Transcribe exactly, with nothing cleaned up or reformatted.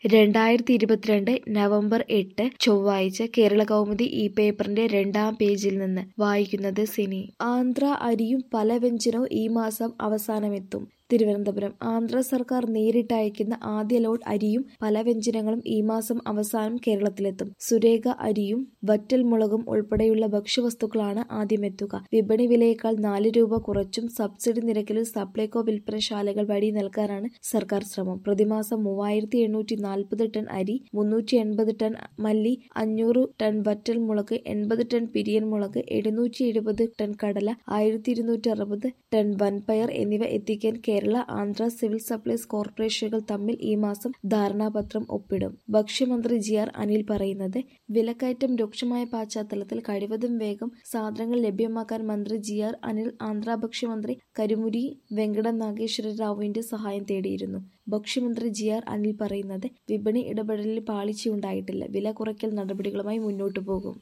രണ്ടായിരത്തി ഇരുപത്തിരണ്ട് നവംബർ എട്ട് ചൊവ്വാഴ്ച കേരളകൗമുദി ഈ പേപ്പറിന്റെ രണ്ടാം പേജിൽ നിന്ന് വായിക്കുന്നത് സിനി. ആന്ധ്ര അരിയും പലവ്യഞ്ജനവും ഈ മാസം അവസാനമെത്തും. തിരുവനന്തപുരം. ആന്ധ്ര സർക്കാർ നേരിട്ടയക്കുന്ന ആദ്യ ലോഡ് അരിയും പലവ്യഞ്ജനങ്ങളും ഈ മാസം അവസാനം കേരളത്തിലെത്തും. സുരേഖ അരിയും വറ്റൽമുളകും ഉൾപ്പെടെയുള്ള ഭക്ഷ്യവസ്തുക്കളാണ് ആദ്യമെത്തുക. വിപണി വിലയേക്കാൾ നാല് രൂപ കുറച്ചും സബ്സിഡി നിരക്കിലും സപ്ലൈകോ വിൽപ്പനശാലകൾ വഴി നൽകാനാണ് സർക്കാർ ശ്രമം. പ്രതിമാസം മൂവായിരത്തി എണ്ണൂറ്റി നാൽപ്പത് ടൺ അരി, മുന്നൂറ്റി എൺപത് ടൺ മല്ലി, അഞ്ഞൂറ് ടൺ വറ്റൽമുളക്, എൺപത് ടൺ പിരിയൻ മുളക്, എഴുന്നൂറ്റി എഴുപത് ടൺ കടല, ആയിരത്തി ഇരുന്നൂറ്റി അറുപത് ടൺ വൻപയർ എന്നിവ എത്തിക്കാൻ കേരള ആന്ധ്ര സിവിൽ സപ്ലൈസ് കോർപ്പറേഷനുകൾ തമ്മിൽ ഈ മാസം ധാരണാപത്രം ഒപ്പിടും. ഭക്ഷ്യമന്ത്രി ജി ആർ അനിൽ പറയുന്നത്, വിലക്കയറ്റം രൂക്ഷമായ പശ്ചാത്തലത്തിൽ കഴിവതും വേഗം സാധനങ്ങൾ ലഭ്യമാക്കാൻ മന്ത്രി ജി ആർ അനിൽ ആന്ധ്ര ഭക്ഷ്യമന്ത്രി കരുമുരി വെങ്കട നാഗേശ്വര റാവുവിന്റെ സഹായം തേടിയിരുന്നു. ഭക്ഷ്യമന്ത്രി ജി ആർ അനിൽ പറയുന്നത്, വിപണി ഇടപെടലിൽ പാളിച്ചയുണ്ടായിട്ടില്ല. വില കുറയ്ക്കൽ നടപടികളുമായി മുന്നോട്ടു പോകും.